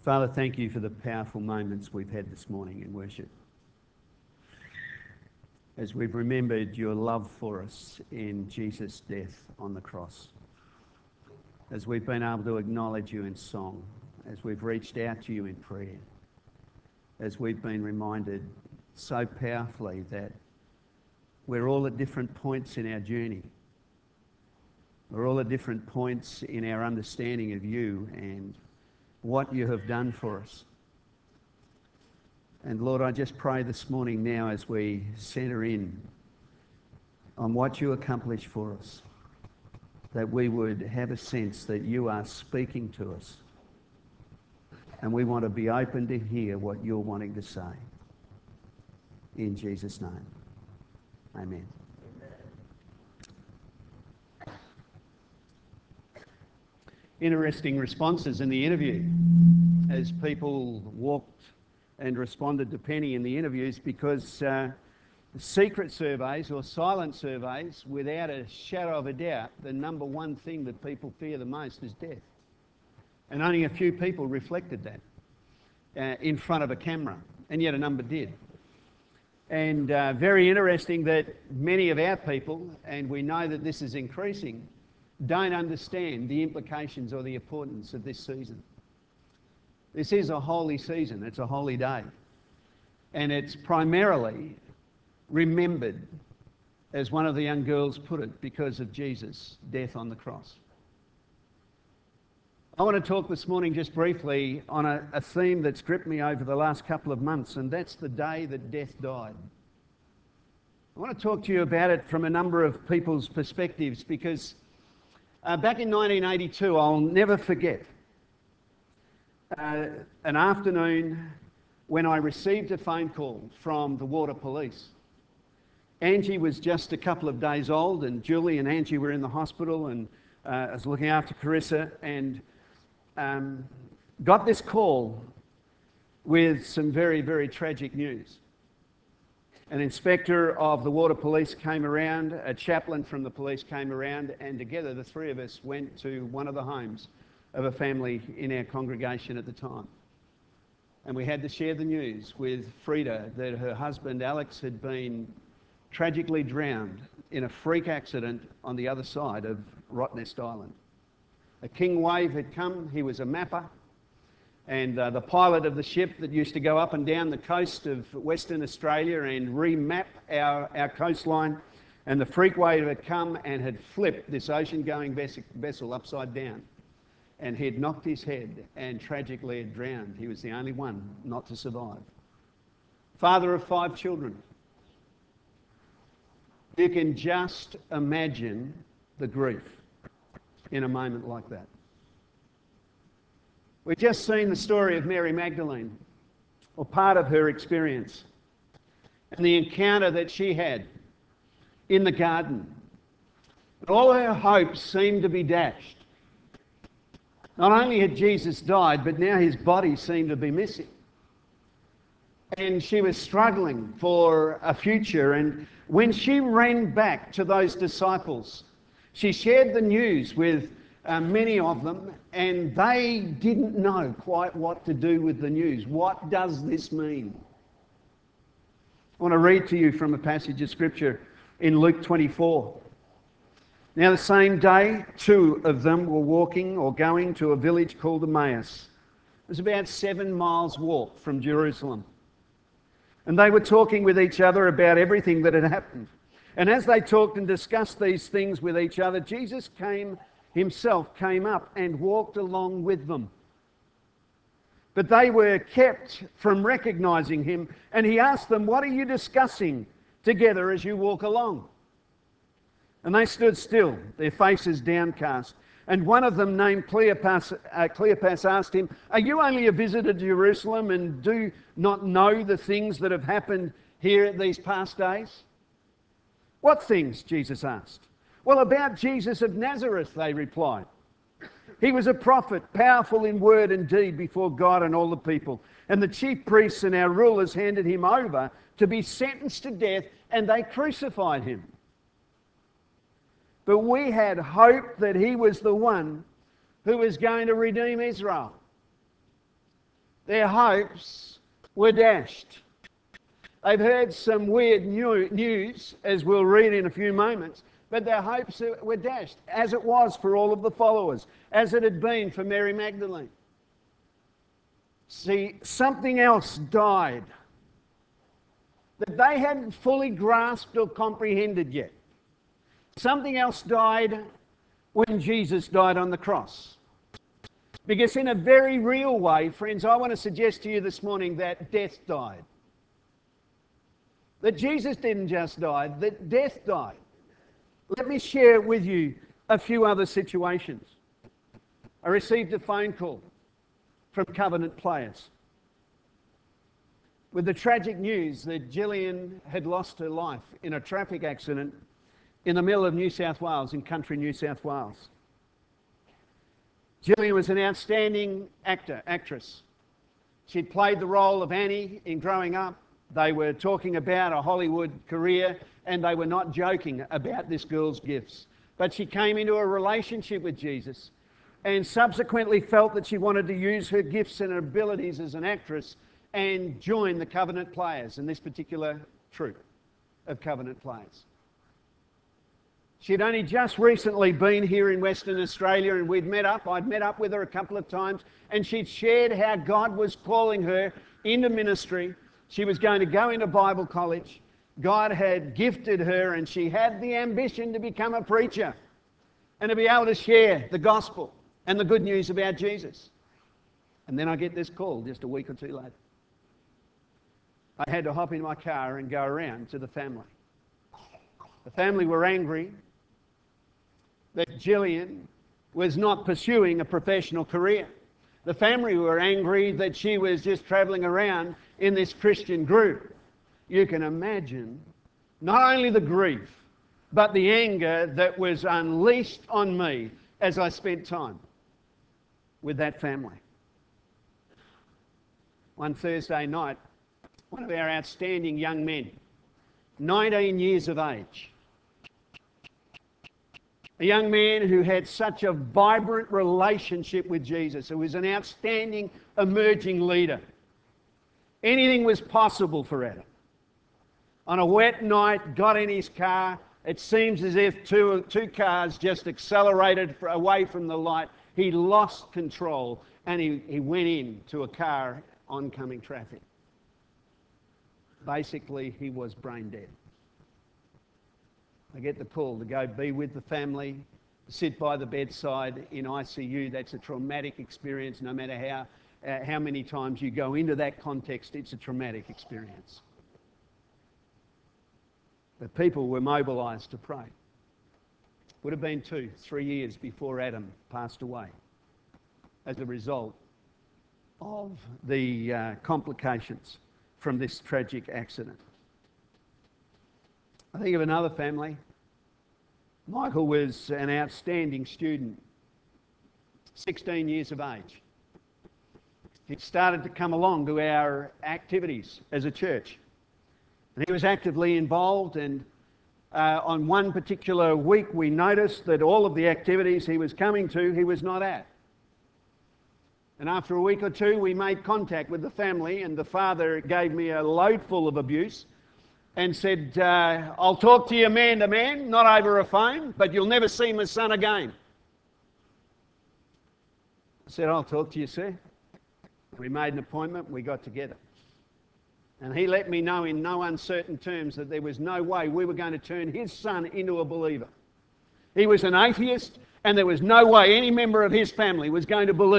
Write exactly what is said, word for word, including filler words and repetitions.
Father, thank you for the powerful moments we've had this morning in worship. As we've remembered your love for us in Jesus' death on the cross. As we've been able to acknowledge you in song. As we've reached out to you in prayer. As we've been reminded so powerfully that we're all at different points in our journey. We're all at different points in our understanding of you and what you have done for us. And Lord, I just pray this morning now as we centre in on what you accomplished for us, that we would have a sense that you are speaking to us. And we want to be open to hear what you're wanting to say. In Jesus' name, amen. Interesting responses in the interview as people walked and responded to Penny in the interviews, because uh, secret surveys or silent surveys, without a shadow of a doubt, the number one thing that people fear the most is death. And only a few people reflected that uh, in front of a camera, and yet a number did. And uh, very interesting that many of our people, and we know that this is increasing, don't understand the implications or the importance of this season. This is a holy season, it's a holy day. And it's primarily remembered, as one of the young girls put it, because of Jesus' death on the cross. I want to talk this morning just briefly on a, a theme that's gripped me over the last couple of months, and that's the day that death died. I want to talk to you about it from a number of people's perspectives, because uh, back in nineteen eighty-two, I'll never forget, uh, an afternoon when I received a phone call from the Water Police. Angie was just a couple of days old, and Julie and Angie were in the hospital, and uh, I was looking after Carissa, and um, got this call with some very, very tragic news. An inspector of the Water Police came around, a chaplain from the police came around, and together the three of us went to one of the homes of a family in our congregation at the time. And we had to share the news with Frida that her husband Alex had been tragically drowned in a freak accident on the other side of Rottnest Island. A king wave had come, he was a mapper, and uh, the pilot of the ship that used to go up and down the coast of Western Australia and remap our, our coastline, and the freak wave had come and had flipped this ocean-going vessel upside down, and he'd knocked his head and tragically had drowned. He was the only one not to survive. Father of five children. You can just imagine the grief in a moment like that. We've just seen the story of Mary Magdalene, or part of her experience, and the encounter that she had in the garden. But all her hopes seemed to be dashed. Not only had Jesus died, but now his body seemed to be missing. And she was struggling for a future. And when she ran back to those disciples, she shared the news with uh, many of them, and they didn't know quite what to do with the news. What does this mean? I want to read to you from a passage of Scripture in Luke twenty-four. Now the same day, two of them were walking or going to a village called Emmaus. It was about seven miles walk from Jerusalem. And they were talking with each other about everything that had happened. And as they talked and discussed these things with each other, Jesus came himself came up and walked along with them. But they were kept from recognizing him, and he asked them, "What are you discussing together as you walk along?" And they stood still, their faces downcast. And one of them, named Cleopas, uh, Cleopas, asked him, "Are you only a visitor to Jerusalem and do not know the things that have happened here these past days?" "What things?" Jesus asked. "Well, about Jesus of Nazareth," they replied. "He was a prophet, powerful in word and deed before God and all the people. And the chief priests and our rulers handed him over to be sentenced to death, and they crucified him. But we had hoped that he was the one who was going to redeem Israel." Their hopes were dashed. They've heard some weird new news, as we'll read in a few moments, but their hopes were dashed, as it was for all of the followers, as it had been for Mary Magdalene. See, something else died that they hadn't fully grasped or comprehended yet. Something else died when Jesus died on the cross. Because in a very real way, friends, I want to suggest to you this morning that death died. That Jesus didn't just die, that death died. Let me share with you a few other situations. I received a phone call from Covenant Players with the tragic news that Gillian had lost her life in a traffic accident in the middle of New South Wales, in country New South Wales. Gillian was an outstanding actor, actress. She'd played the role of Annie in Growing Up. They were talking about a Hollywood career, and they were not joking about this girl's gifts. But she came into a relationship with Jesus and subsequently felt that she wanted to use her gifts and abilities as an actress and join the Covenant Players in this particular troupe of Covenant Players. She'd only just recently been here in Western Australia, and we'd met up. I'd met up with her a couple of times, and she'd shared how God was calling her into ministry. She was going to go into Bible college. God had gifted her, and she had the ambition to become a preacher and to be able to share the gospel and the good news about Jesus. And then I get this call just a week or two later. I had to hop in my car and go around to the family. The family were angry that Gillian was not pursuing a professional career. The family were angry that she was just travelling around in this Christian group. You can imagine not only the grief, but the anger that was unleashed on me as I spent time with that family. One Thursday night, one of our outstanding young men, nineteen years of age, a young man who had such a vibrant relationship with Jesus, who was an outstanding emerging leader. Anything was possible for Adam. On a wet night, got in his car. It seems as if two, two cars just accelerated away from the light. He lost control and he, he went into a car oncoming traffic. Basically, he was brain dead. I get the call to go be with the family, sit by the bedside in I C U. That's a traumatic experience. No matter how, uh, how many times you go into that context, it's a traumatic experience. But people were mobilised to pray. Would have been two, three years before Adam passed away as a result of the uh, complications from this tragic accident. I think of another family. Michael was an outstanding student, sixteen years of age. He started to come along to our activities as a church. And he was actively involved, and uh, on one particular week we noticed that all of the activities he was coming to, he was not at. And after a week or two we made contact with the family, and the father gave me a loadful of abuse and said, uh, I'll talk to you man to man, not over a phone, but you'll never see my son again. I said, I'll talk to you, sir. We made an appointment, we got together. And he let me know in no uncertain terms that there was no way we were going to turn his son into a believer. He was an atheist, and there was no way any member of his family was going to believe